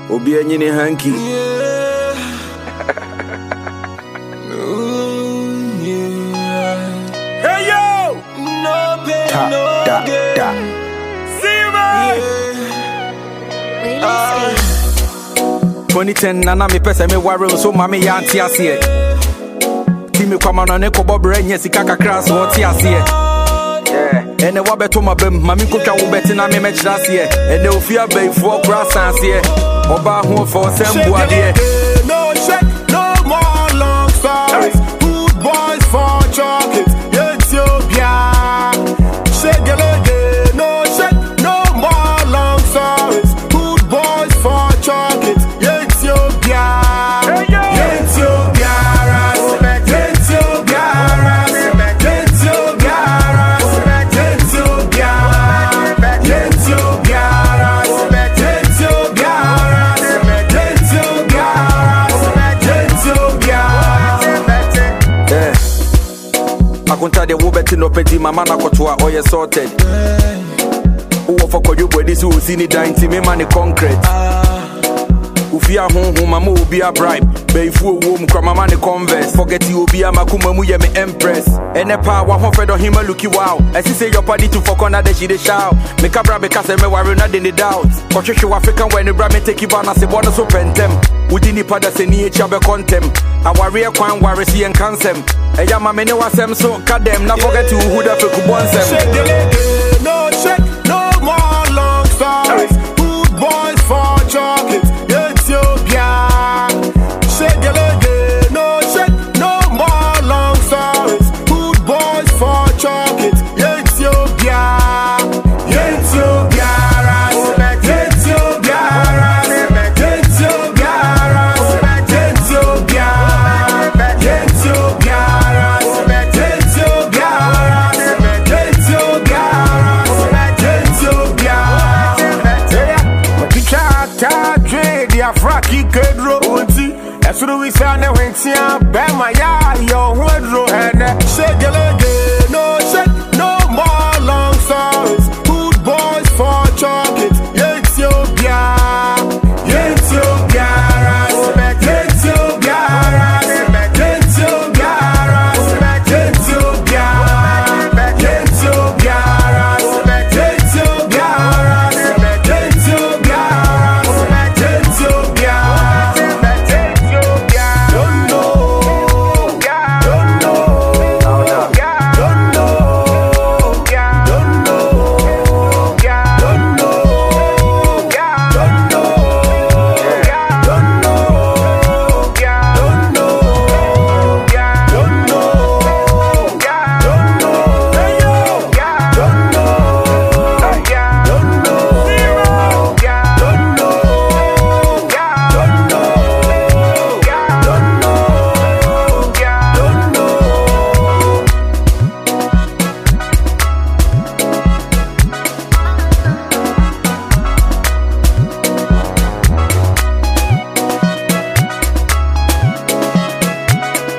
Obi anyini hanky. Hey yo! No pain, no gain. See me. 2010 nana me pese me worry so mama yanti ase. Ti me kwama no ne kobo brenya sika kakra so oti ase. Ene wa beto mabem mami kotwa wo beti na me mechira ase. Ene ofia beifo kra sanse. Oba ho for sembu ade. No shake, no more long stories. Good boys for chocolate. Ethiopia. Shake it, no shake, no more long stories. Good boys for chocolate. Ethiopia. Ethiopia. Akunta de wo beti no peti mama na kotoa oye sorted. Wo for koyo body so usini dainti me man concrete. Ufia honhom mama obi a bribe. Beifu wo mu kwa mama ne converse. Forget you obi a makuma mu ye me empress. Ene pa wa ho fedo hima looky wow. Esi say your party to for na de she dey shout. Me kabra be kase me worry na de doubt. Kohwehwe African when the bra me take you na se bono so pentem. Wudi ni pada se ni echa be contem. Aware kwan ware si en kansem. Eya ma me ne wasem so kadem na forget you who da feku bonsem. Shake no shake, no more long stories. Good boys for chocolate. Ethiopia. Shake no shake, no more long stories. Good boys for chocolate. Ethiopia. Ethiopia. Fraki kedro unti esuru wisane wentia be ma ya yo hodro ene shegele